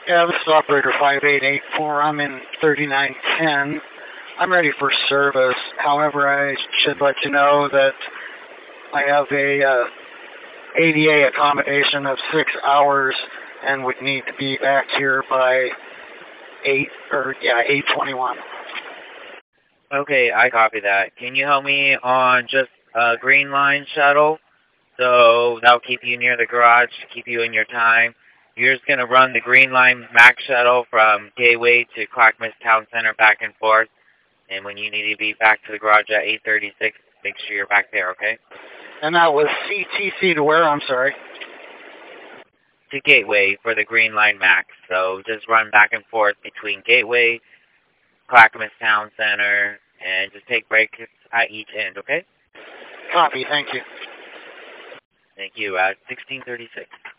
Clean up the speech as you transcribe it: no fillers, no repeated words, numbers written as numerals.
Yeah, this is operator 5884. I'm in 3910. I'm ready for service. However, I should let you know that I have a ADA accommodation of 6 hours and would need to be back here by 8:21. Okay, I copy that. Can you help me on just a Green Line shuttle? So that'll keep you near the garage to keep you in your time. You're just going to run the Green Line Max shuttle from Gateway to Clackamas Town Center back and forth. And when you need to be back to the garage at 8:36, make sure you're back there, okay? And that was CTC to where? I'm sorry. To Gateway for the Green Line Max. So just run back and forth between Gateway, Clackamas Town Center, and just take breaks at each end, okay? Copy, thank you. Thank you. 1636.